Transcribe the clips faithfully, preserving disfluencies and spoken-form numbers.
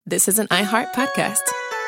This is an iHeart podcast.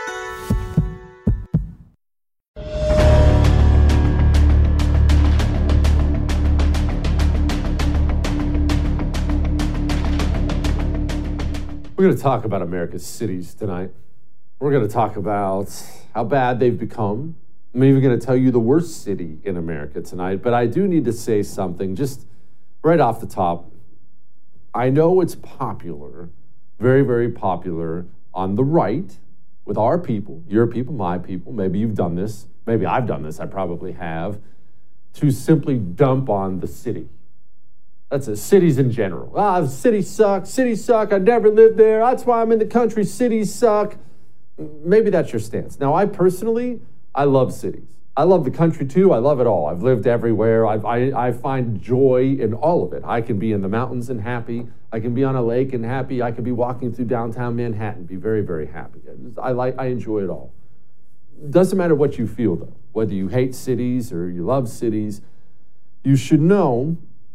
We're going to talk about America's cities tonight. We're going to talk about how bad they've become. I'm even going to tell you the worst city in America tonight. But I do need to say something just right off the top. I know it's popular, very, very popular on the right with our people, your people, my people. Maybe you've done this. Maybe I've done this. I probably have. To simply dump on the city. That's it. Cities in general. Ah, cities suck. Cities suck. I never lived there. That's why I'm in the country. Cities suck. Maybe that's your stance. Now, I personally, I love cities. I love the country too. I love it all. I've lived everywhere. I've, I I find joy in all of it. I can be in the mountains and happy. I can be on a lake and happy. I can be walking through downtown Manhattan, be very, very happy. I like. I enjoy it all. Doesn't matter what you feel though. Whether you hate cities or you love cities, you should know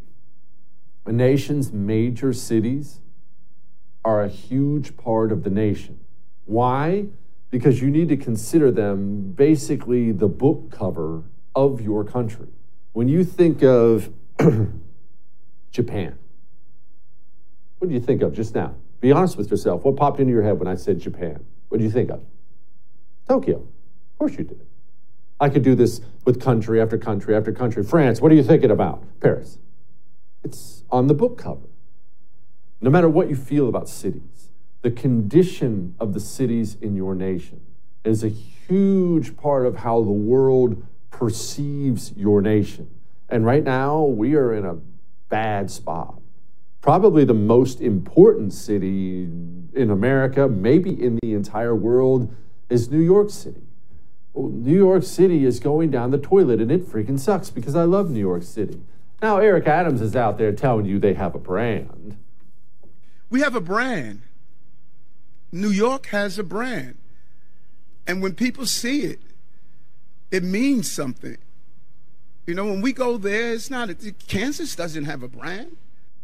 a nation's major cities are a huge part of the nation. Why? Because you need to consider them basically the book cover of your country. When you think of Japan, what do you think of just now? Be honest with yourself. What popped into your head when I said Japan? What do you think of? Tokyo. Of course you did. I could do this with country after country after country. France, what are you thinking about? Paris. It's on the book cover. No matter what you feel about cities, the condition of the cities in your nation is a huge part of how the world perceives your nation. And right now, we are in a bad spot. Probably the most important city in America, maybe in the entire world, is New York City. New York City is going down the toilet, and it freaking sucks because I love New York City. Now, Eric Adams is out there telling you they have a brand. We have a brand. New York has a brand. And when people see it, it means something. You know, when we go there, it's not, Kansas doesn't have a brand.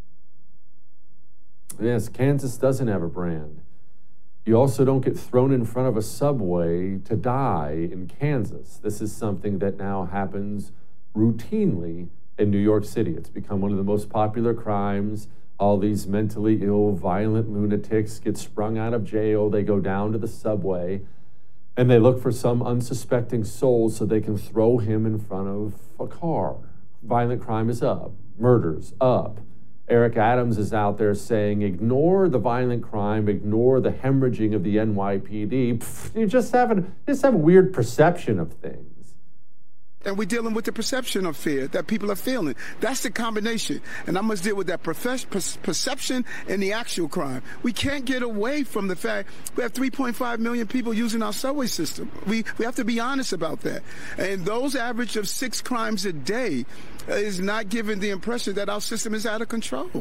Yes, Kansas doesn't have a brand. You also don't get thrown in front of a subway to die in Kansas. This is something that now happens routinely in New York City. It's become one of the most popular crimes. All these mentally ill, violent lunatics get sprung out of jail. They go down to the subway and they look for some unsuspecting soul so they can throw him in front of a car. Violent crime is up. Murders up. Eric Adams is out there saying, ignore the violent crime, ignore the hemorrhaging of the N Y P D. Pfft, you just have, an, you just have a weird perception of things. And we're dealing with the perception of fear that people are feeling. That's the combination. And I must deal with that perfe- per- perception and the actual crime. We can't get away from the fact we have three point five million people using our subway system. We we have to be honest about that. And those average of six crimes a day is not giving the impression that our system is out of control.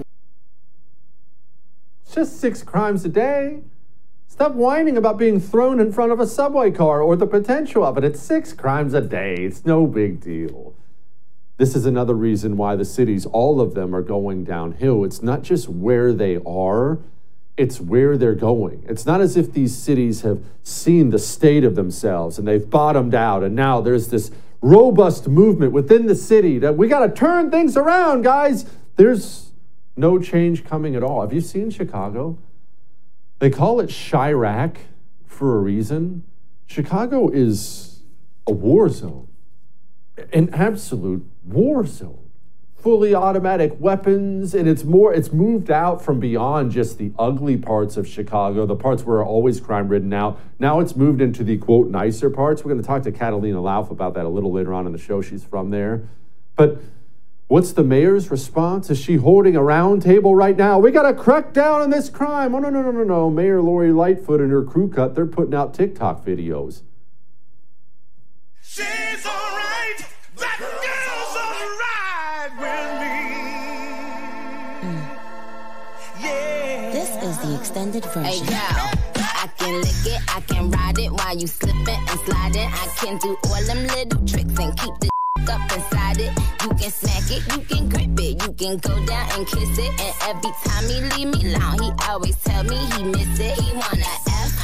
It's just six crimes a day. Stop whining about being thrown in front of a subway car or the potential of it. It's six crimes a day. It's no big deal. This is another reason why the cities, all of them, are going downhill. It's not just where they are, it's where they're going. It's not as if these cities have seen the state of themselves and they've bottomed out and now there's this robust movement within the city that we got to turn things around, guys. There's no change coming at all. Have you seen Chicago? They call it Chirac for a reason. Chicago is a war zone, an absolute war zone. Fully automatic weapons, and it's more, it's moved out from beyond just the ugly parts of Chicago, the parts where are always crime-ridden now. Now it's moved into the, quote, nicer parts. We're going to talk to Catalina Lauf about that a little later on in the show. She's from there. But what's the mayor's response? Is she holding a round table right now? We got to crack down on this crime. Oh, no, no, no, no, no. Mayor Lori Lightfoot and her crew cut, they're putting out TikTok videos. She's all right. That girl's all right with me. Mm. Yeah. This is the extended version. Hey, yo, I can lick it, I can ride it while you slipping and sliding. I can do all them little tricks and keep the up inside it. You can smack it, you can grip it, you can go down and kiss it. And every time he leave me alone, he always tell me he miss it. He wanna F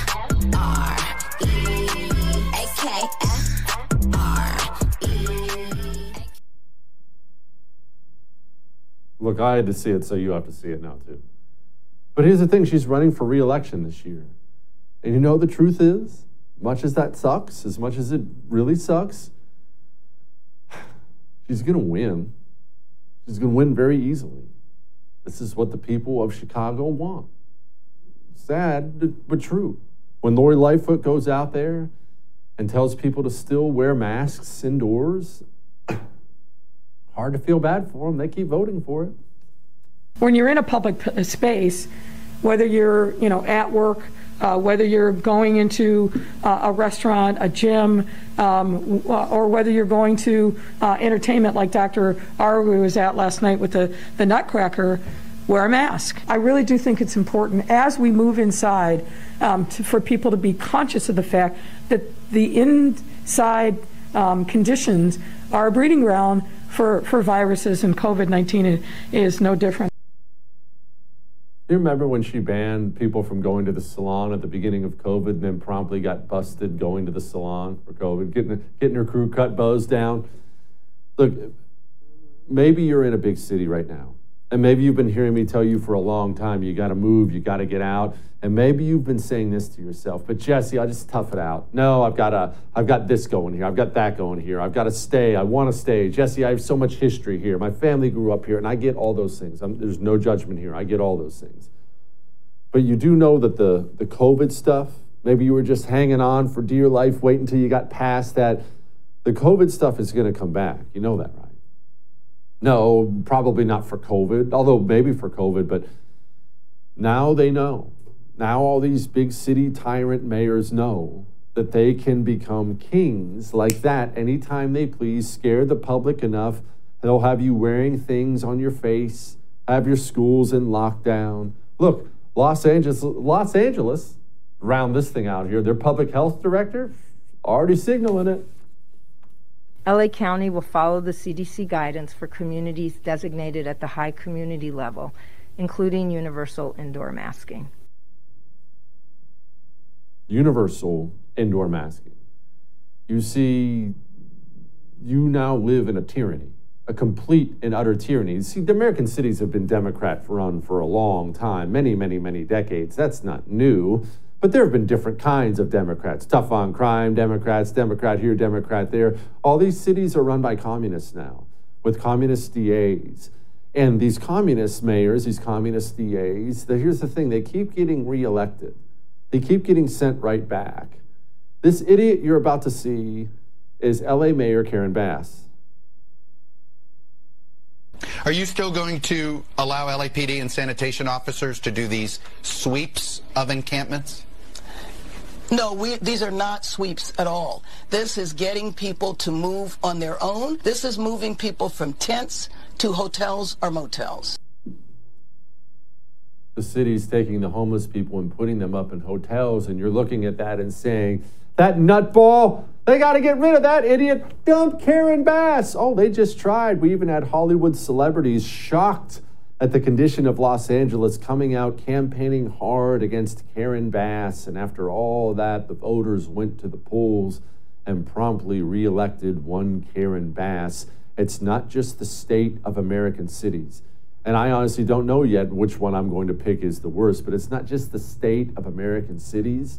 Look, I had to see it, so you have to see it now, too. But here's the thing. She's running for re-election this year. And you know the truth is, much as that sucks, as much as it really sucks, she's going to win. She's going to win very easily. This is what the people of Chicago want. Sad, but true. When Lori Lightfoot goes out there and tells people to still wear masks indoors, hard to feel bad for them. They keep voting for it. When you're in a public space, whether you're, you know, at work, uh, whether you're going into uh, a restaurant, a gym, um, or whether you're going to uh, entertainment like Doctor Arwin was at last night with the, the Nutcracker, wear a mask. I really do think it's important as we move inside um, to, for people to be conscious of the fact that the inside um, conditions are a breeding ground for, for viruses, and COVID nineteen is, is no different. Do you remember when she banned people from going to the salon at the beginning of COVID and then promptly got busted going to the salon for COVID, getting, getting her crew cut bows down? Look, maybe you're in a big city right now. And maybe you've been hearing me tell you for a long time, you got to move, you got to get out. And maybe you've been saying this to yourself, but Jesse, I'll just tough it out. No, I've got a, I've got this going here. I've got that going here. I've got to stay. I want to stay. Jesse, I have so much history here. My family grew up here, and I get all those things. I'm, there's no judgment here. I get all those things. But you do know that the, the COVID stuff, maybe you were just hanging on for dear life, waiting until you got past that. The COVID stuff is going to come back. You know that, right? No, probably not for COVID, although maybe for COVID, but now they know. Now all these big city tyrant mayors know that they can become kings like that anytime they please, scare the public enough. They'll have you wearing things on your face, have your schools in lockdown. Look, Los Angeles, Los Angeles, round this thing out here, their public health director already signaling it. L A County will follow the C D C guidance for communities designated at the high community level, including universal indoor masking. Universal indoor masking. You see, you now live in a tyranny, a complete and utter tyranny. See, the American cities have been Democrat-run for a long time, many, many, many decades. That's not new. But there have been different kinds of Democrats, tough on crime Democrats, Democrat here, Democrat there. All these cities are run by communists now, with communist D As. And these communist mayors, these communist D As, the, here's the thing, they keep getting reelected. They keep getting sent right back. This idiot you're about to see is L A Mayor Karen Bass. Are you still going to allow L A P D and sanitation officers to do these sweeps of encampments? No, we, these are not sweeps at all. This is getting people to move on their own. This is moving people from tents to hotels or motels. The city's taking the homeless people and putting them up in hotels, and you're looking at that and saying, that nutball, they got to get rid of that idiot. Dump Karen Bass. Oh, they just tried. We even had Hollywood celebrities shocked at the condition of Los Angeles coming out campaigning hard against Karen Bass. And after all that, the voters went to the polls and promptly reelected one Karen Bass. It's not just the state of American cities. And I honestly don't know yet which one I'm going to pick is the worst, but it's not just the state of American cities.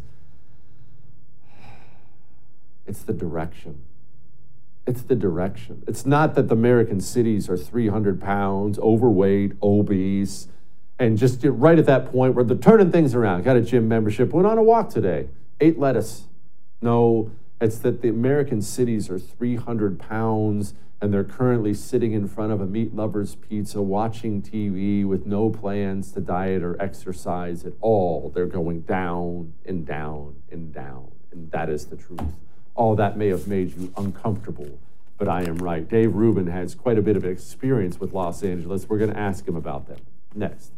It's the direction. It's the direction. It's not that the American cities are three hundred pounds, overweight, obese, and just right at that point where they're turning things around. Got a gym membership, went on a walk today, ate lettuce. No, it's that the American cities are three hundred pounds and they're currently sitting in front of a Meat Lover's Pizza, watching T V with no plans to diet or exercise at all. They're going down and down and down, and that is the truth. All that may have made you uncomfortable, but I am right. Dave Rubin has quite a bit of experience with Los Angeles. We're going to ask him about them next.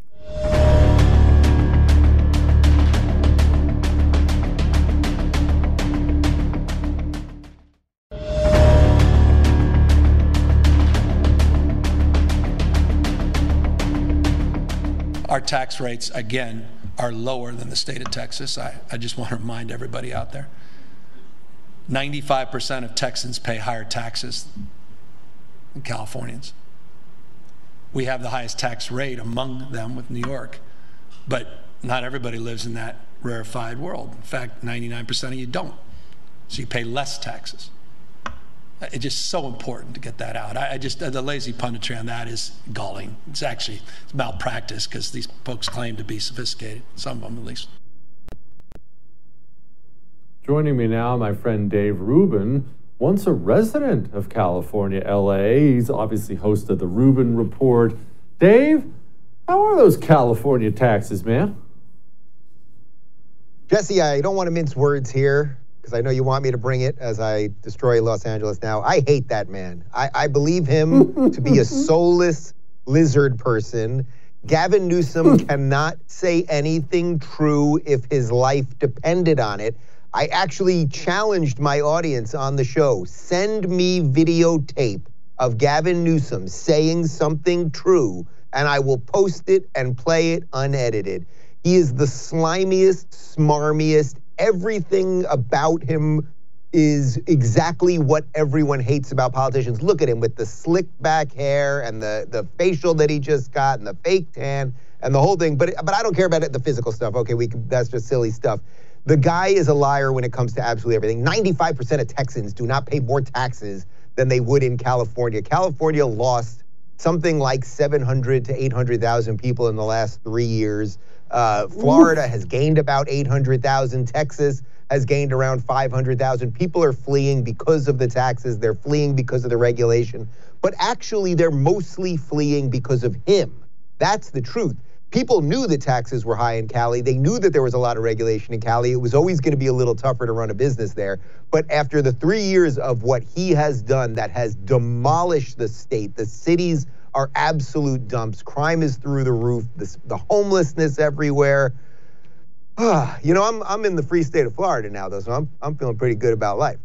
Our tax rates, again, are lower than the state of Texas. I, I just want to remind everybody out there. ninety-five percent of Texans pay higher taxes than Californians. We have the highest tax rate among them with New York, but not everybody lives in that rarefied world. In fact, ninety-nine percent of you don't. So you pay less taxes. It's just so important to get that out. I, I just, the lazy punditry on that is galling. It's actually it's malpractice because these folks claim to be sophisticated, some of them at least. Joining me now, my friend Dave Rubin, once a resident of California, L A. He's obviously host of the Rubin Report. Dave, how are those California taxes, man? Jesse, I don't want to mince words here because I know you want me to bring it as I destroy Los Angeles now. I hate that man. I, I believe him to be a soulless lizard person. Gavin Newsom cannot say anything true if his life depended on it. I actually challenged my audience on the show. Send me videotape of Gavin Newsom saying something true, and I will post it and play it unedited. He is the slimiest, smarmiest. Everything about him is exactly what everyone hates about politicians. Look at him with the slicked back hair and the, the facial that he just got and the fake tan and the whole thing. But, but I don't care about it, the physical stuff. Okay, we can, that's just silly stuff. The guy is a liar when it comes to absolutely everything. ninety-five percent of Texans do not pay more taxes than they would in California. California lost something like seven hundred to eight hundred thousand people in the last three years. Uh, Florida Oof. has gained about eight hundred thousand. Texas has gained around five hundred thousand. People are fleeing because of the taxes. They're fleeing because of the regulation. But actually, they're mostly fleeing because of him. That's the truth. People knew that taxes were high in Cali. They knew that there was a lot of regulation in Cali. It was always going to be a little tougher to run a business there. But after the three years of what he has done that has demolished the state, the cities are absolute dumps. Crime is through the roof. This, the homelessness everywhere. You know, I'm I'm in the free state of Florida now, though, so I'm I'm feeling pretty good about life.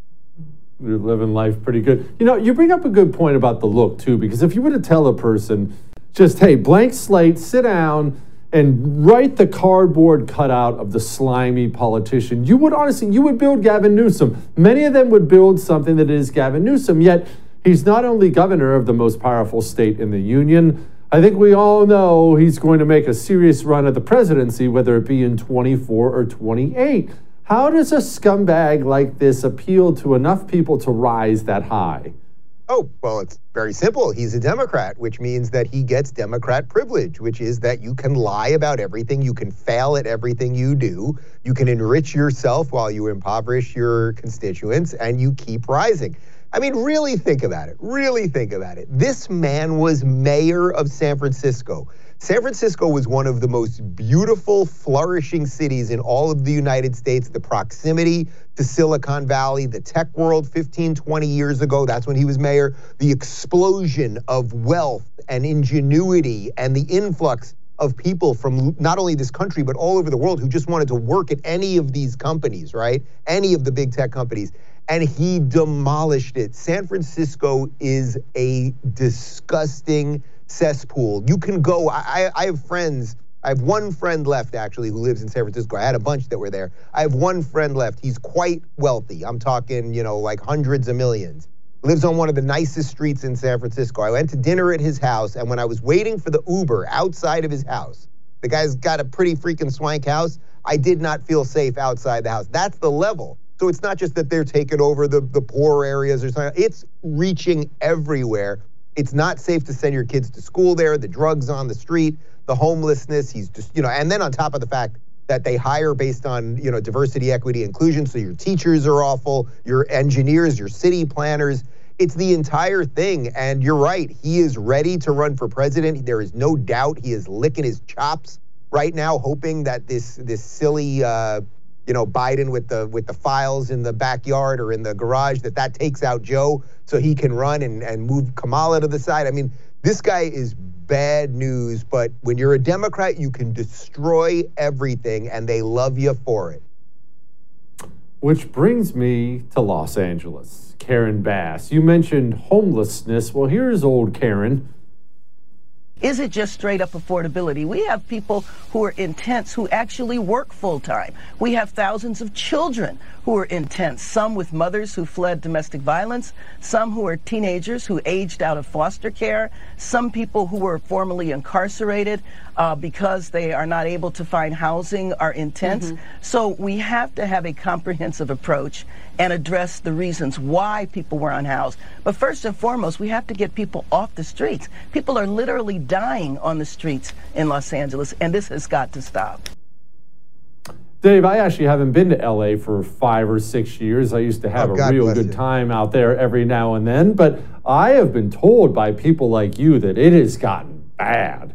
You're living life pretty good. You know, you bring up a good point about the look, too, because if you were to tell a person, just, hey, blank slate, sit down and write the cardboard cutout of the slimy politician, you would honestly, you would build Gavin Newsom. Many of them would build something that is Gavin Newsom, yet he's not only governor of the most powerful state in the union, I think we all know he's going to make a serious run at the presidency, whether it be in twenty-four or twenty-eight. How does a scumbag like this appeal to enough people to rise that high? Oh, well, it's very simple. He's a Democrat, which means that he gets Democrat privilege, which is that you can lie about everything. You can fail at everything you do. You can enrich yourself while you impoverish your constituents, and you keep rising. I mean, really think about it. Really think about it. This man was mayor of San Francisco. San Francisco was one of the most beautiful, flourishing cities in all of the United States. The proximity to Silicon Valley, the tech world fifteen, twenty years ago, that's when he was mayor. The explosion of wealth and ingenuity and the influx of people from not only this country, but all over the world who just wanted to work at any of these companies, right? Any of the big tech companies. And he demolished it. San Francisco is a disgusting cesspool. You can go, I, I have friends, I have one friend left actually who lives in San Francisco. I had a bunch that were there. I have one friend left. He's quite wealthy. I'm talking, you know, like hundreds of millions. Lives on one of the nicest streets in San Francisco. I went to dinner at his house, and when I was waiting for the Uber outside of his house, the guy's got a pretty freaking swank house. I did not feel safe outside the house. That's the level. So it's not just that they're taking over the, the poor areas or something. It's reaching everywhere. It's not safe to send your kids to school there. The drugs on the street, the homelessness. He's just, you know, and then on top of the fact that they hire based on, you know, diversity, equity, inclusion. So your teachers are awful, your engineers, your city planners. It's the entire thing. And you're right. He is ready to run for president. There is no doubt he is licking his chops right now, hoping that this this silly, uh, you know, Biden with the with the files in the backyard or in the garage, that that takes out Joe so he can run and, and move Kamala to the side. I mean, this guy is bad news, but when you're a Democrat, you can destroy everything and they love you for it. Which brings me to Los Angeles. Karen Bass, you mentioned homelessness. Well, here's old Karen. Is it just straight up affordability? We have people who are in tents who actually work full time. We have thousands of children who are in tents, some with mothers who fled domestic violence, some who are teenagers who aged out of foster care, some people who were formerly incarcerated uh, because they are not able to find housing are in tents. Mm-hmm. So we have to have a comprehensive approach and address the reasons why people were unhoused. But first and foremost, we have to get people off the streets. People are literally dying on the streets in Los Angeles, and this has got to stop. Dave, I actually haven't been to L A for five or six years. I used to have Oh, a God real bless good you. time out there every now and then, but I have been told by people like you that it has gotten bad.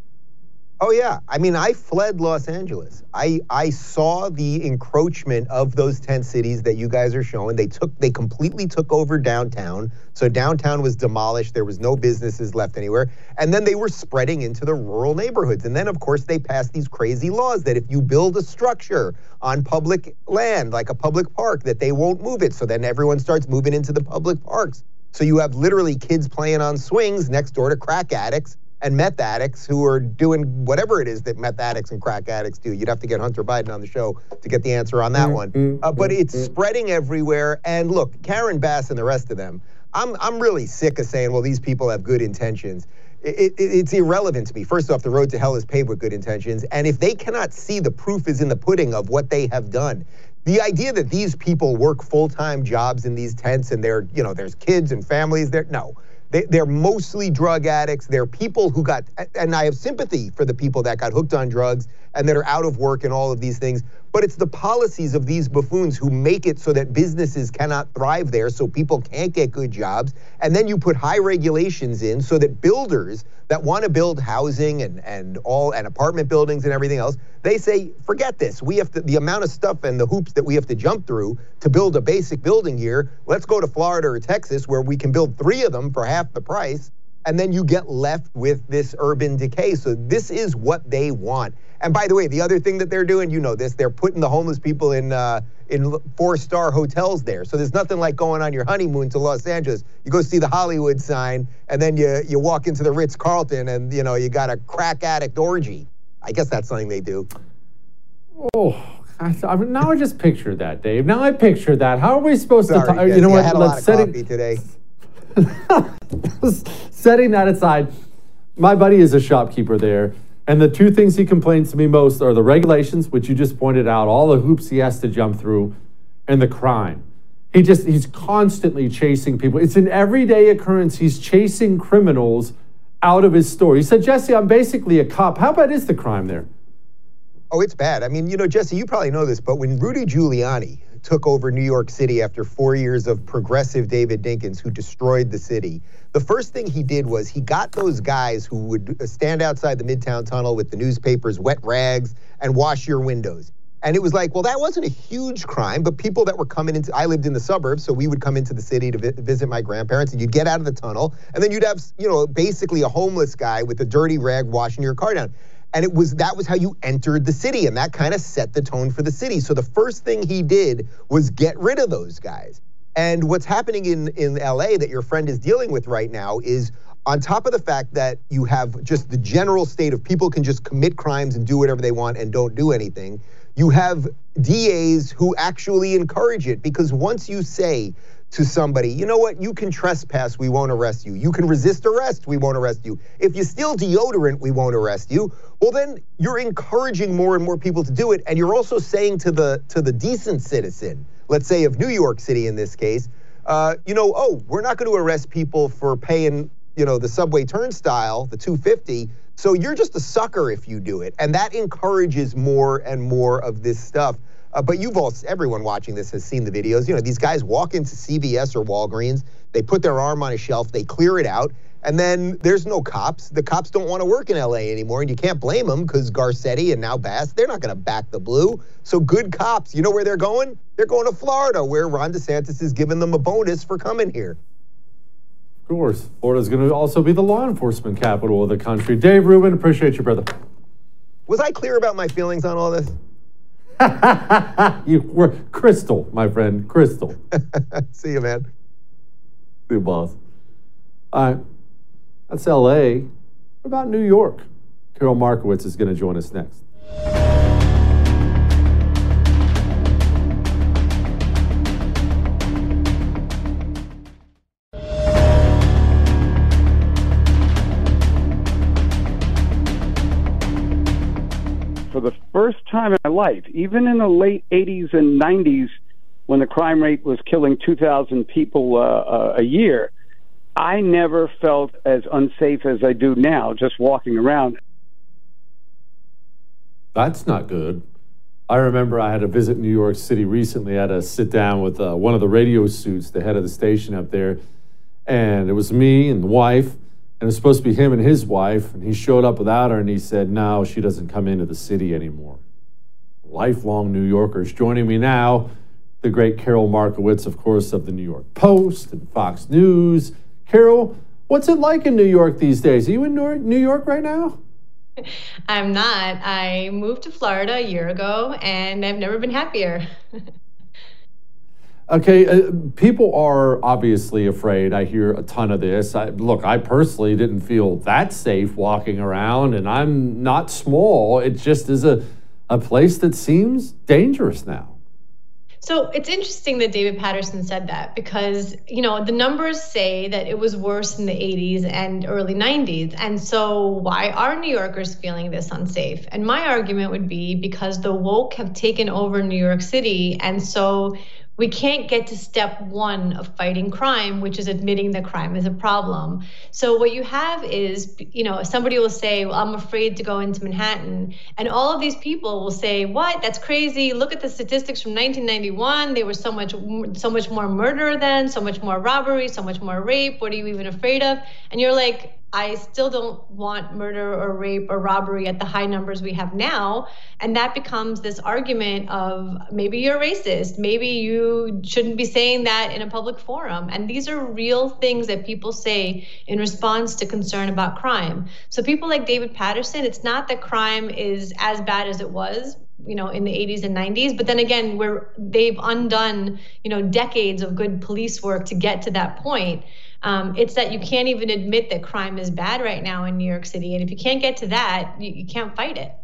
Oh yeah, I mean, I fled Los Angeles. I I saw the encroachment of those tent cities that you guys are showing. They took, they completely took over downtown. So downtown was demolished. There was no businesses left anywhere. And then they were spreading into the rural neighborhoods. And then of course they passed these crazy laws that if you build a structure on public land, like a public park, that they won't move it. So then everyone starts moving into the public parks. So you have literally kids playing on swings next door to crack addicts and meth addicts who are doing whatever it is that meth addicts and crack addicts do. You'd have to get Hunter Biden on the show to get the answer on that one. Uh, but it's spreading everywhere. And look, Karen Bass and the rest of them, I'm I'm really sick of saying, well, these people have good intentions. It, it, it's irrelevant to me. First off, the road to hell is paved with good intentions. And if they cannot see the proof is in the pudding of what they have done, the idea that these people work full-time jobs in these tents and they're, you know, there's kids and families there, no. They, they're mostly drug addicts. They're people who got, and I have sympathy for the people that got hooked on drugs and that are out of work and all of these things. But it's the policies of these buffoons who make it so that businesses cannot thrive there, so people can't get good jobs. And then you put high regulations in so that builders that want to build housing and, and all and apartment buildings and everything else, they say, forget this. We have to, the amount of stuff and the hoops that we have to jump through to build a basic building here, let's go to Florida or Texas where we can build three of them for half the price. And then you get left with this urban decay. So this is what they want. And by the way, the other thing that they're doing, you know this, they're putting the homeless people in uh, in four-star hotels there. So there's nothing like going on your honeymoon to Los Angeles. You go see the Hollywood sign, and then you you walk into the Ritz-Carlton, and you know you got a crack addict orgy. I guess that's something they do. Oh, I, I, now I just pictured that, Dave. Now I pictured that. How are we supposed Sorry, to? Talk? Jesse, You know what? I had a Let's lot of set coffee it, today. Setting that aside, my buddy is a shopkeeper there, and the two things he complains to me most are the regulations, which you just pointed out, all the hoops he has to jump through, and the crime. He just, he's constantly chasing people. It's an everyday occurrence. He's chasing criminals out of his store. He said, Jesse, I'm basically a cop. How bad is the crime there? Oh, it's bad. I mean, you know, Jesse, you probably know this, but when Rudy Giuliani took over New York City after four years of progressive David Dinkins, who destroyed the city, the first thing he did was he got those guys who would stand outside the Midtown Tunnel with the newspapers, wet rags, and wash your windows. And it was like, well, that wasn't a huge crime, but people that were coming into, I lived in the suburbs, so we would come into the city to vi- visit my grandparents, and you'd get out of the tunnel, and then you'd have, you know, basically a homeless guy with a dirty rag washing your car down. And it was, that was how you entered the city, and that kind of set the tone for the city. So the first thing he did was get rid of those guys. And what's happening in, in L A that your friend is dealing with right now is, on top of the fact that you have just the general state of people can just commit crimes and do whatever they want and don't do anything, you have D As who actually encourage it. Because once you say to somebody, you know what, you can trespass, we won't arrest you. You can resist arrest, we won't arrest you. If you steal deodorant, we won't arrest you. Well, then you're encouraging more and more people to do it. And you're also saying to the to the decent citizen, let's say of New York City in this case, uh, you know, oh, we're not going to arrest people for paying, you know, the subway turnstile, the two fifty. So you're just a sucker if you do it. And that encourages more and more of this stuff. Uh, but you've all, everyone watching this has seen the videos. You know, these guys walk into C V S or Walgreens, they put their arm on a shelf, they clear it out, and then there's no cops. The cops don't want to work in L A anymore, and you can't blame them because Garcetti and now Bass, they're not going to back the blue. So good cops, you know where they're going? They're going to Florida, where Ron DeSantis is giving them a bonus for coming here. Of course, Florida's going to also be the law enforcement capital of the country. Dave Rubin, appreciate you, brother. Was I clear about my feelings on all this? You were crystal, my friend, crystal. See you, man. See you, boss. All right, that's L A. What about New York? Carol Markowitz is going to join us next. For the first time in my life, even in the late eighties and nineties, when the crime rate was killing two thousand people uh, uh, a year, I never felt as unsafe as I do now just walking around. That's not good. I remember I had to visit New York City recently. I had to sit down with uh, one of the radio suits, the head of the station up there, and it was me and the wife. And it was supposed to be him and his wife, and he showed up without her, and he said, no, she doesn't come into the city anymore. Lifelong New Yorkers joining me now, the great Carol Markowitz, of course, of the New York Post and Fox News. Carol, what's it like in New York these days? Are you in New York right now? I'm not. I moved to Florida a year ago, and I've never been happier. Okay, uh, people are obviously afraid. I hear a ton of this. I, look, I personally didn't feel that safe walking around, and I'm not small. It just is a, a place that seems dangerous now. So it's interesting that David Paterson said that because, you know, the numbers say that it was worse in the eighties and early nineties. And so why are New Yorkers feeling this unsafe? And my argument would be because the woke have taken over New York City. And so we can't get to step one of fighting crime, which is admitting that crime is a problem. So what you have is, you know, somebody will say, well, I'm afraid to go into Manhattan. And all of these people will say, what? That's crazy. Look at the statistics from nineteen ninety-one. There was so much, so much more murder then, so much more robbery, so much more rape. What are you even afraid of? And you're like, I still don't want murder or rape or robbery at the high numbers we have now. And that becomes this argument of maybe you're racist, maybe you shouldn't be saying that in a public forum. And these are real things that people say in response to concern about crime. So people like David Paterson, it's not that crime is as bad as it was, you know, in the eighties and nineties. But then again, we're, they've undone, you know, decades of good police work to get to that point. Um, it's that you can't even admit that crime is bad right now in New York City. And if you can't get to that, you, you can't fight it.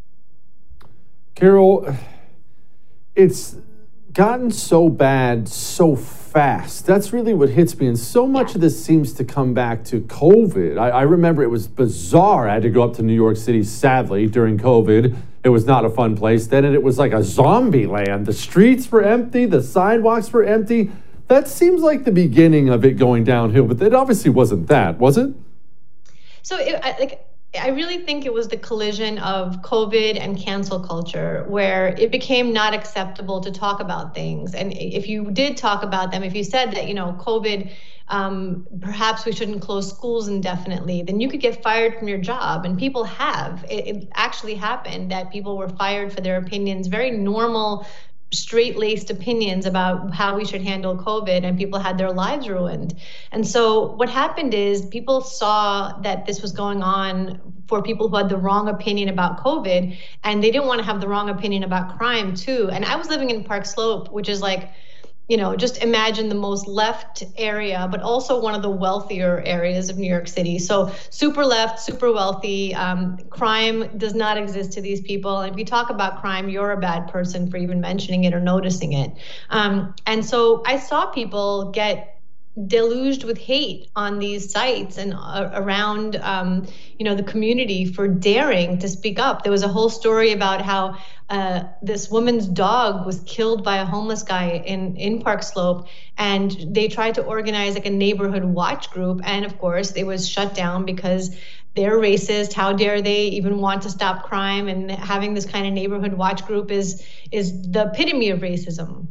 Carol, it's gotten so bad so fast. That's really what hits me. And so much yeah. of this seems to come back to COVID. I, I remember it was bizarre. I had to go up to New York City, sadly, during COVID. It was not a fun place then. And it was like a zombie land. The streets were empty. The sidewalks were empty. That seems like the beginning of it going downhill, but it obviously wasn't that, was it? So it, I, like, I really think it was the collision of COVID and cancel culture, where it became not acceptable to talk about things. And if you did talk about them, if you said that, you know, COVID, um, perhaps we shouldn't close schools indefinitely, then you could get fired from your job. And people have. It, it actually happened that people were fired for their opinions, very normal, straight-laced opinions about how we should handle COVID, and people had their lives ruined. And so what happened is people saw that this was going on for people who had the wrong opinion about COVID, and they didn't want to have the wrong opinion about crime too. And I was living in Park Slope, which is like, you know, just imagine the most left area, but also one of the wealthier areas of New York City. So super left, super wealthy. Um, crime does not exist to these people. And if you talk about crime, you're a bad person for even mentioning it or noticing it. Um, and so I saw people get deluged with hate on these sites and uh, around, um, you know, the community for daring to speak up. There was a whole story about how uh, this woman's dog was killed by a homeless guy in, in Park Slope, and they tried to organize like a neighborhood watch group. And of course, it was shut down because they're racist. How dare they even want to stop crime? And having this kind of neighborhood watch group is, is the epitome of racism.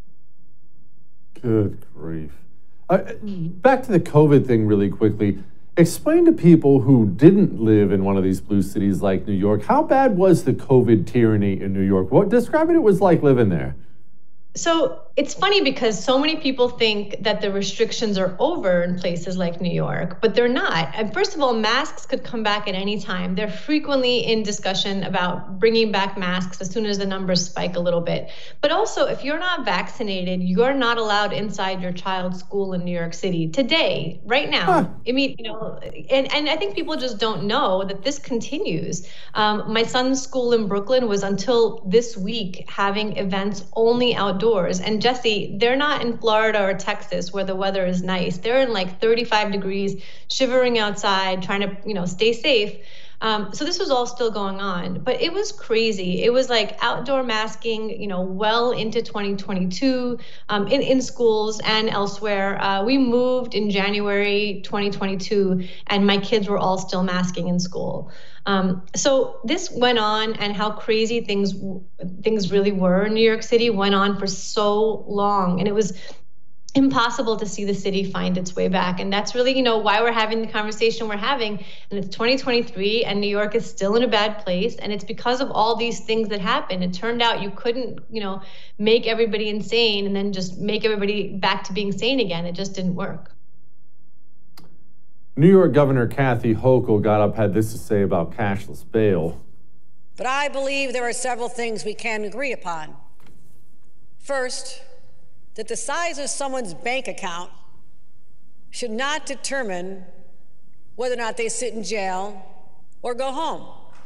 Good grief. Uh, back to the COVID thing really quickly. Explain to people who didn't live in one of these blue cities like New York, how bad was the COVID tyranny in New York? What, describe what it was like living there. So it's funny because so many people think that the restrictions are over in places like New York, but they're not. And first of all, masks could come back at any time. They're frequently in discussion about bringing back masks as soon as the numbers spike a little bit. But also, if you're not vaccinated, you're not allowed inside your child's school in New York City today, right now. Huh. I mean, you know, and, and I think people just don't know that this continues. Um, my son's school in Brooklyn was until this week having events only outdoors. And Jesse, they're not in Florida or Texas where the weather is nice. They're in like thirty-five degrees, shivering outside, trying to, you know, stay safe. Um, so this was all still going on, but it was crazy. It was like outdoor masking, you know, well into twenty twenty-two um, in, in schools and elsewhere. Uh, we moved in January twenty twenty-two and my kids were all still masking in school. Um, so this went on, and how crazy things things really were in New York City went on for so long, and it was impossible to see the city find its way back. And that's really, you know, why we're having the conversation we're having. And it's twenty twenty-three and New York is still in a bad place. And it's because of all these things that happened. It turned out you couldn't, you know, make everybody insane and then just make everybody back to being sane again. It just didn't work. New York Governor Kathy Hochul got up, had this to say about cashless bail. But I believe there are several things we can agree upon. First, that the size of someone's bank account should not determine whether or not they sit in jail or go home,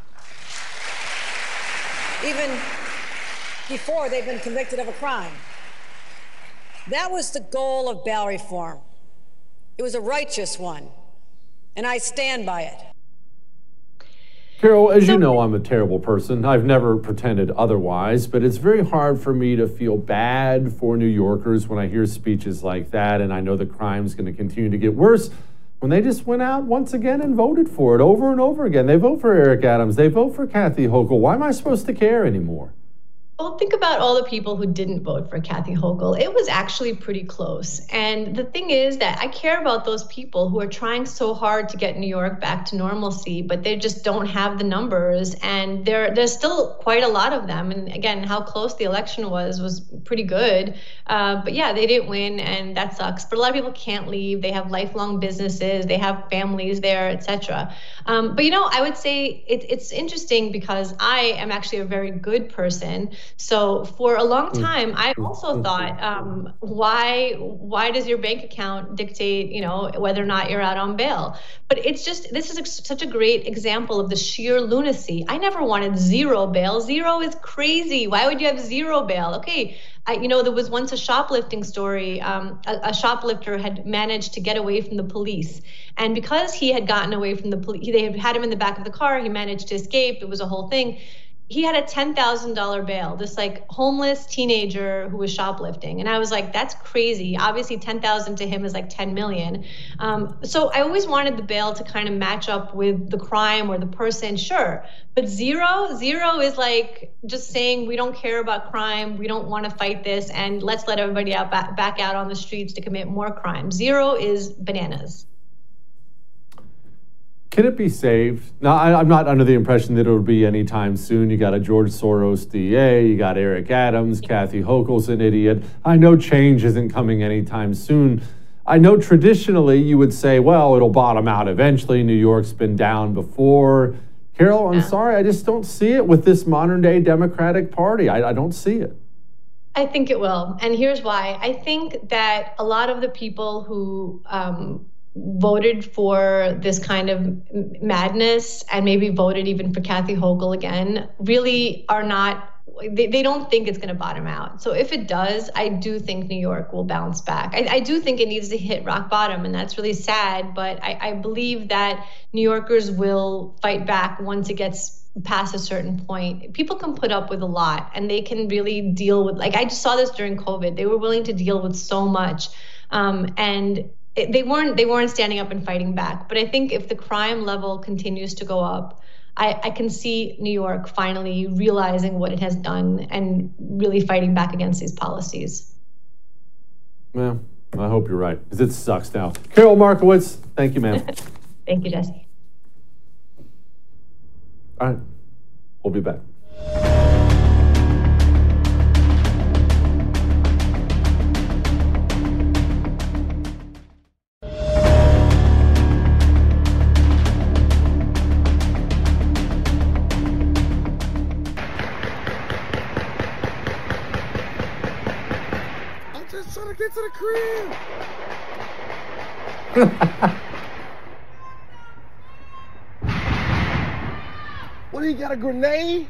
even before they've been convicted of a crime. That was the goal of bail reform. It was a righteous one, and I stand by it. Carol, as you know, I'm a terrible person. I've never pretended otherwise, but it's very hard for me to feel bad for New Yorkers when I hear speeches like that, and I know the crime's going to continue to get worse when they just went out once again and voted for it over and over again. They vote for Eric Adams. They vote for Kathy Hochul. Why am I supposed to care anymore? Well, think about all the people who didn't vote for Kathy Hochul. It was actually pretty close. And the thing is that I care about those people who are trying so hard to get New York back to normalcy, but they just don't have the numbers. And there, there's still quite a lot of them. And again, how close the election was was pretty good. Uh, but yeah, they didn't win, and that sucks. But a lot of people can't leave. They have lifelong businesses. They have families there, et cetera. Um, but, you know, I would say it, it's interesting because I am actually a very good person. So for a long time, I also thought, um, why why does your bank account dictate, you know, whether or not you're out on bail? But it's just, this is a, such a great example of the sheer lunacy. I never wanted zero bail. Zero is crazy. Why would you have zero bail? Okay, I, you know, there was once a shoplifting story. Um, a, a shoplifter had managed to get away from the police. And because he had gotten away from the police, they had had him in the back of the car, he managed to escape. It was a whole thing. He had a ten thousand dollars bail, this like homeless teenager who was shoplifting. And I was like, that's crazy. Obviously ten thousand to him is like ten million. Um, so I always wanted the bail to kind of match up with the crime or the person, sure. But zero, zero is like just saying we don't care about crime, we don't want to fight this, and let's let everybody out back, back out on the streets to commit more crime. Zero is bananas. Can it be saved? Now, I, I'm not under the impression that it would be anytime soon. You got a George Soros D A, you got Eric Adams, Kathy Hochul's an idiot. I know change isn't coming anytime soon. I know traditionally you would say, well, it'll bottom out eventually. New York's been down before. Carol, I'm yeah. sorry, I just don't see it with this modern day Democratic Party. I, I don't see it. I think it will. And here's why. I think that a lot of the people who um, voted for this kind of madness and maybe voted even for Kathy Hochul again really are not, they, they don't think it's going to bottom out. So if it does, I do think New York will bounce back. I, I do think it needs to hit rock bottom, and that's really sad, but I, I believe that New Yorkers will fight back once it gets past a certain point. People can put up with a lot, and they can really deal with, like I just saw this during COVID, they were willing to deal with so much. Um, and it, they weren't they weren't standing up and fighting back. But I think if the crime level continues to go up, I, I can see New York finally realizing what it has done and really fighting back against these policies. Well, I hope you're right, because it sucks now. Carol Markowitz, thank you, ma'am. Thank you, Jesse. All right, we'll be back. Just trying to get to the crib. What, he got a grenade?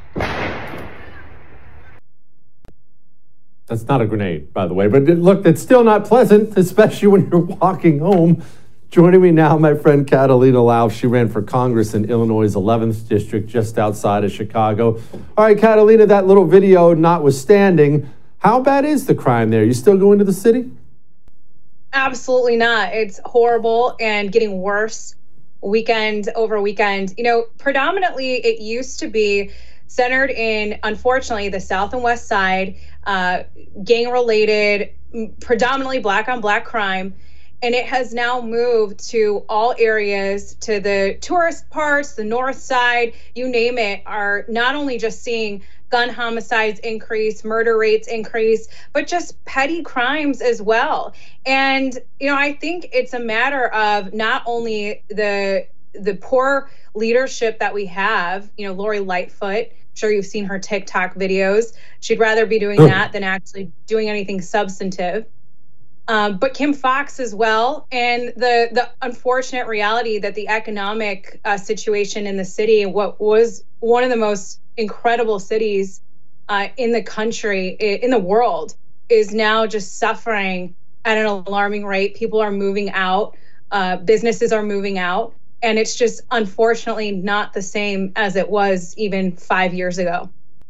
That's not a grenade, by the way. But look, that's still not pleasant, especially when you're walking home. Joining me now, my friend Catalina Lauf. She ran for Congress in Illinois' eleventh district, just outside of Chicago. All right, Catalina, that little video notwithstanding, how bad is the crime there? You still going to the city? Absolutely not. It's horrible and getting worse weekend over weekend. You know, predominantly it used to be centered in, unfortunately, the South and West Side, uh, gang-related, predominantly black-on-black crime. And it has now moved to all areas, to the tourist parts, the North Side, you name it, are not only just seeing gun homicides increase, murder rates increase, but just petty crimes as well. And, you know, I think it's a matter of not only the the poor leadership that we have, you know, Lori Lightfoot, I'm sure you've seen her TikTok videos. She'd rather be doing that than actually doing anything substantive. Um, but Kim Foxx as well, and the the unfortunate reality that the economic uh, situation in the city, what was one of the most incredible cities uh, in the country, in the world, is now just suffering at an alarming rate. People are moving out, uh, businesses are moving out, and it's just unfortunately not the same as it was even five years ago.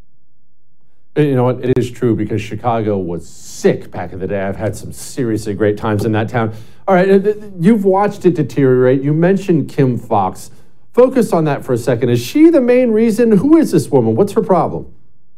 You know what? It is true, because Chicago was sick back in the day. I've had some seriously great times in that town. All right, you've watched it deteriorate. You mentioned Kim Foxx. Focus on that for a second. Is she the main reason? Who is this woman? What's her problem?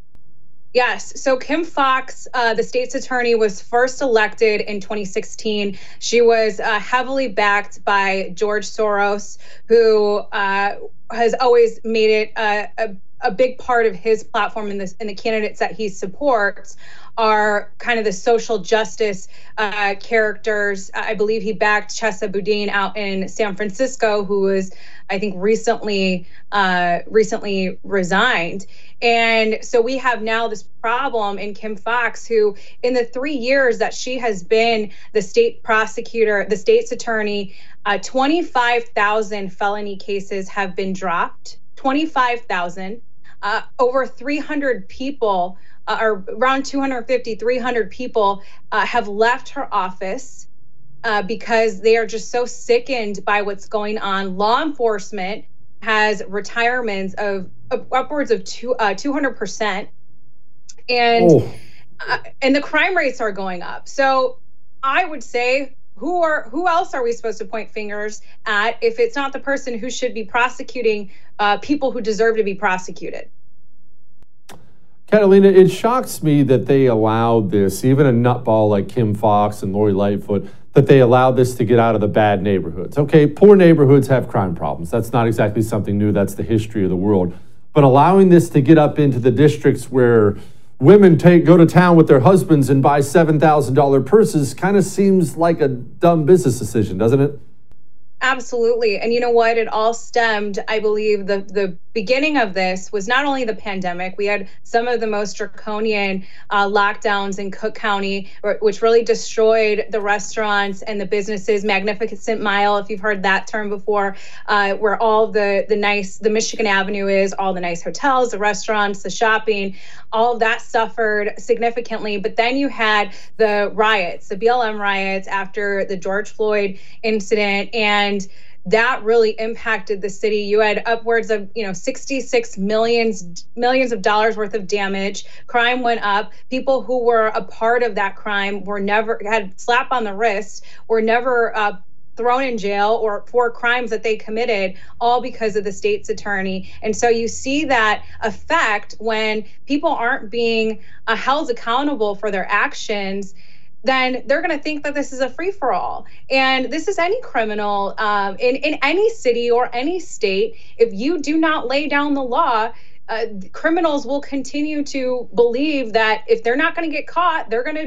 Yes. So Kim Foxx, uh, the state's attorney, was first elected in twenty sixteen. She was uh, heavily backed by George Soros, who uh, has always made it a, a a big part of his platform, in this, and the candidates that he supports are kind of the social justice uh, characters. I believe he backed Chesa Boudin out in San Francisco, who was, I think, recently uh, recently resigned. And so we have now this problem in Kim Foxx, who in the three years that she has been the state prosecutor, the state's attorney, uh, twenty-five thousand felony cases have been dropped. twenty-five thousand. Uh, over three hundred people, uh, or around two hundred fifty, three hundred people uh, have left her office uh, because they are just so sickened by what's going on. Law enforcement has retirements of, of upwards of two, uh, two hundred percent. And, oh. uh, and the crime rates are going up. So I would say, Who are who else are we supposed to point fingers at if it's not the person who should be prosecuting uh, people who deserve to be prosecuted? Catalina, it shocks me that they allowed this, even a nutball like Kim Foxx and Lori Lightfoot, that they allowed this to get out of the bad neighborhoods. Okay, poor neighborhoods have crime problems. That's not exactly something new. That's the history of the world. But allowing this to get up into the districts where women take go to town with their husbands and buy seven thousand dollar purses kind of seems like a dumb business decision, doesn't it? Absolutely. And you know what? It all stemmed, I believe, the, the beginning of this was not only the pandemic. We had some of the most draconian uh, lockdowns in Cook County, which really destroyed the restaurants and the businesses. Magnificent Mile, if you've heard that term before, uh, where all the, the nice, the Michigan Avenue is, all the nice hotels, the restaurants, the shopping, all of that suffered significantly. But then you had the riots, the B L M riots after the George Floyd incident, and And that really impacted the city. You had upwards of, you know, sixty-six millions, millions of dollars worth of damage. Crime went up. People who were a part of that crime were never, had slap on the wrist, were never uh, thrown in jail or for crimes that they committed, all because of the state's attorney. And so you see that effect when people aren't being uh, held accountable for their actions. Then they're going to think that this is a free-for-all. And this is any criminal um, in, in any city or any state. If you do not lay down the law, uh, criminals will continue to believe that if they're not going to get caught, they're going to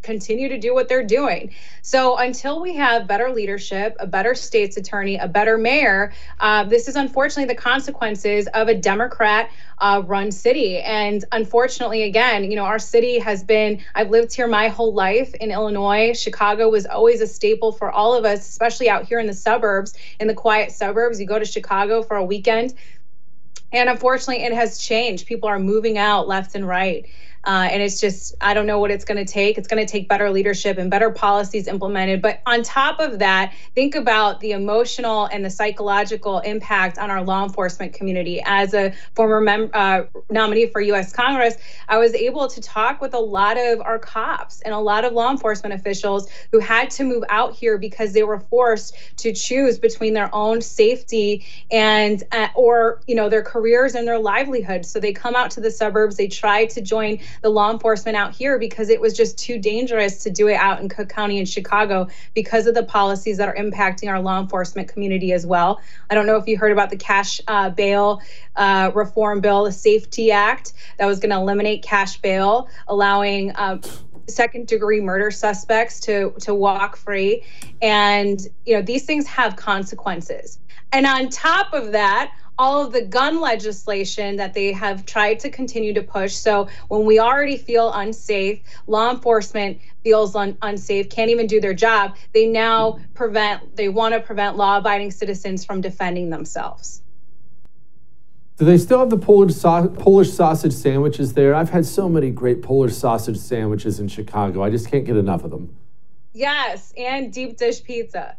continue to do what they're doing. So until we have better leadership, a better state's attorney, a better mayor, uh, this is unfortunately the consequences of a Democrat uh, run city. And unfortunately, again, you know, our city has been, I've lived here my whole life in Illinois. Chicago was always a staple for all of us, especially out here in the suburbs, in the quiet suburbs. You go to Chicago for a weekend. And unfortunately, it has changed. People are moving out left and right. Uh, and it's just, I don't know what it's going to take. It's going to take better leadership and better policies implemented. But on top of that, think about the emotional and the psychological impact on our law enforcement community. As a former mem- uh, nominee for U S Congress, I was able to talk with a lot of our cops and a lot of law enforcement officials who had to move out here because they were forced to choose between their own safety and uh, or, you know, their careers and their livelihood. So they come out to the suburbs, they try to join the law enforcement out here because it was just too dangerous to do it out in Cook County and Chicago because of the policies that are impacting our law enforcement community as well. I don't know if you heard about the cash uh, bail uh, reform bill, the SAFE-T Act, that was going to eliminate cash bail, allowing uh, second degree murder suspects to to walk free. And, you know, these things have consequences. And on top of that, all of the gun legislation that they have tried to continue to push. So when we already feel unsafe, law enforcement feels un- unsafe, can't even do their job, they now prevent, they want to prevent law-abiding citizens from defending themselves. Do they still have the Polish, sau- Polish sausage sandwiches there? I've had so many great Polish sausage sandwiches in Chicago. I just can't get enough of them. Yes, and deep dish pizza.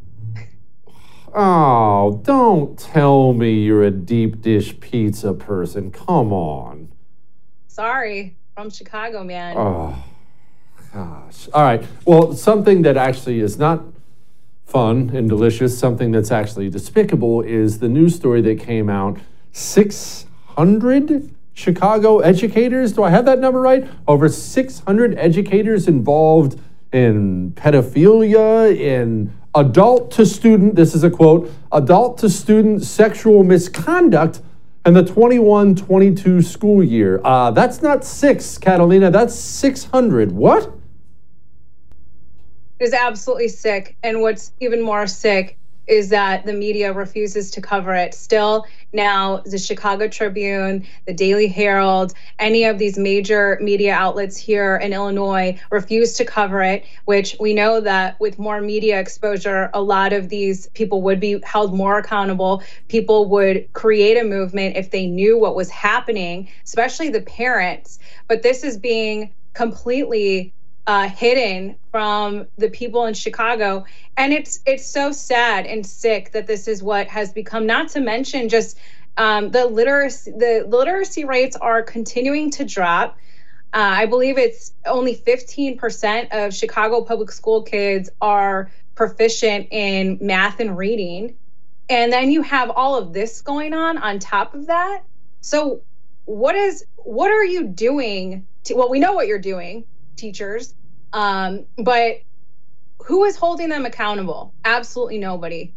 Oh, don't tell me you're a deep dish pizza person. Come on. Sorry, from Chicago, man. Oh, gosh. All right. Well, something that actually is not fun and delicious, something that's actually despicable, is the news story that came out. six hundred Chicago educators, do I have that number right? Over six hundred educators involved in pedophilia, in adult to student, this is a quote, adult to student sexual misconduct in the twenty-one twenty-two school year. Uh, that's not six, Catalina, that's six hundred. What? It is absolutely sick. And what's even more sick is that the media refuses to cover it. Still, now the Chicago Tribune, the Daily Herald, any of these major media outlets here in Illinois refuse to cover it, which we know that with more media exposure, a lot of these people would be held more accountable. People would create a movement if they knew what was happening, especially the parents. But this is being completely Uh, hidden from the people in Chicago. And it's it's so sad and sick that this is what has become, not to mention just um, the literacy, the literacy rates are continuing to drop. Uh, I believe it's only fifteen percent of Chicago public school kids are proficient in math and reading. And then you have all of this going on on top of that. So what is, what are you doing? To, well, we know what you're doing, teachers, um, but who is holding them accountable? Absolutely nobody.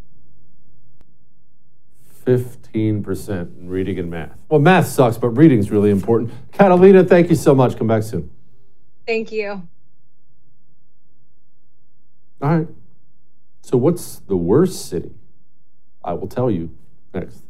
fifteen percent in reading and math. Well, math sucks, but reading is really important. Catalina, thank you so much. Come back soon. Thank you. All right. So what's the worst city? I will tell you next.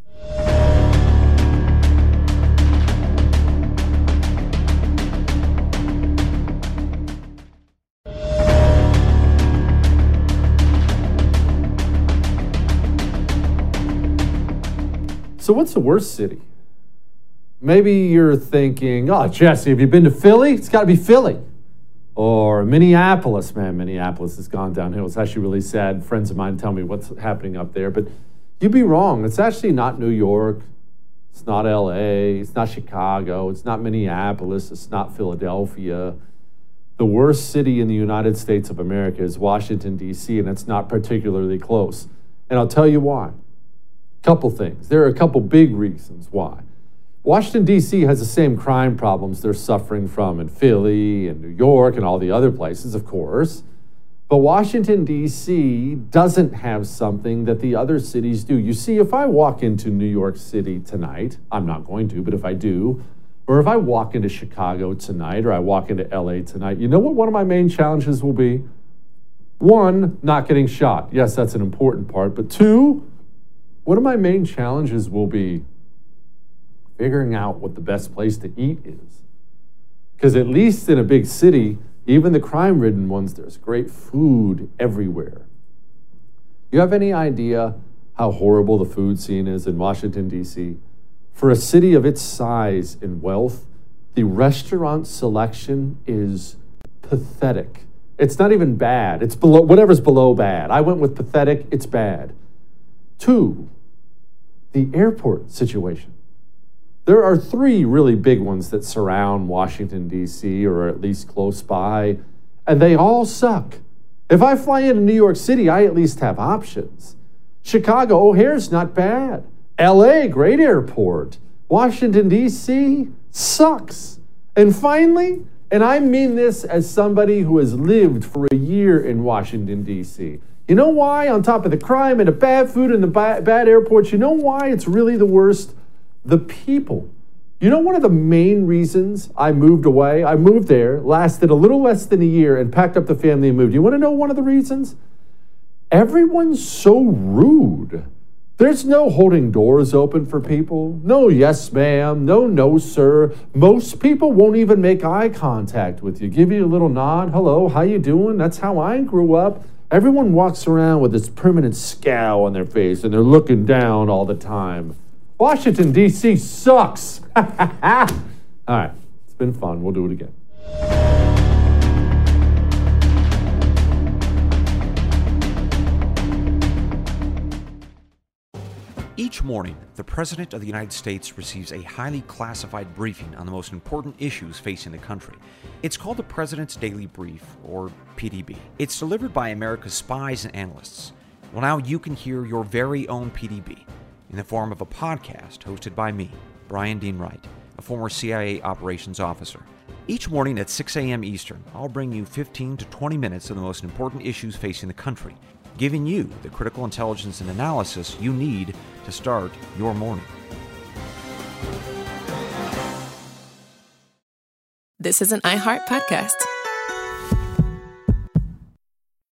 So what's the worst city? Maybe you're thinking, oh, Jesse, have you been to Philly? It's got to be Philly. Or Minneapolis. Man, Minneapolis has gone downhill. It's actually really sad. Friends of mine tell me what's happening up there. But you'd be wrong. It's actually not New York. It's not L A. It's not Chicago. It's not Minneapolis. It's not Philadelphia. The worst city in the United States of America is Washington, D C, and it's not particularly close. And I'll tell you why. Couple things. There are a couple big reasons why. Washington, D C has the same crime problems they're suffering from in Philly and New York and all the other places, of course. But Washington, D C doesn't have something that the other cities do. You see, if I walk into New York City tonight, I'm not going to, but if I do, or if I walk into Chicago tonight or I walk into L A tonight, you know what one of my main challenges will be? One, not getting shot. Yes, that's an important part. But two, one of my main challenges will be figuring out what the best place to eat is. Because at least in a big city, even the crime-ridden ones, there's great food everywhere. You have any idea how horrible the food scene is in Washington, D C? For a city of its size and wealth, the restaurant selection is pathetic. It's not even bad. It's below, whatever's below bad. I went with pathetic, it's bad. Two, the airport situation. There are three really big ones that surround Washington, D C, or at least close by, and they all suck. If I fly into New York City, I at least have options. Chicago, O'Hare's not bad. L A, great airport. Washington, D C, sucks. And finally, and I mean this as somebody who has lived for a year in Washington, D C, you know why, on top of the crime and the bad food and the ba- bad airports, you know why it's really the worst? The people. You know one of the main reasons I moved away? I moved there, lasted a little less than a year, and packed up the family and moved. You want to know one of the reasons? Everyone's so rude. There's no holding doors open for people. No yes ma'am, no no sir. Most people won't even make eye contact with you. Give you a little nod. Hello, how you doing? That's how I grew up. Everyone walks around with this permanent scowl on their face and they're looking down all the time. Washington, D C sucks. All right, it's been fun. We'll do it again. Each morning, the President of the United States receives a highly classified briefing on the most important issues facing the country. It's called the President's Daily Brief, or P D B. It's delivered by America's spies and analysts. Well, now you can hear your very own P D B in the form of a podcast hosted by me, Brian Dean Wright, a former C I A operations officer. Each morning at six a.m. Eastern, I'll bring you fifteen to twenty minutes of the most important issues facing the country, giving you the critical intelligence and analysis you need to start your morning. This is an iHeart podcast.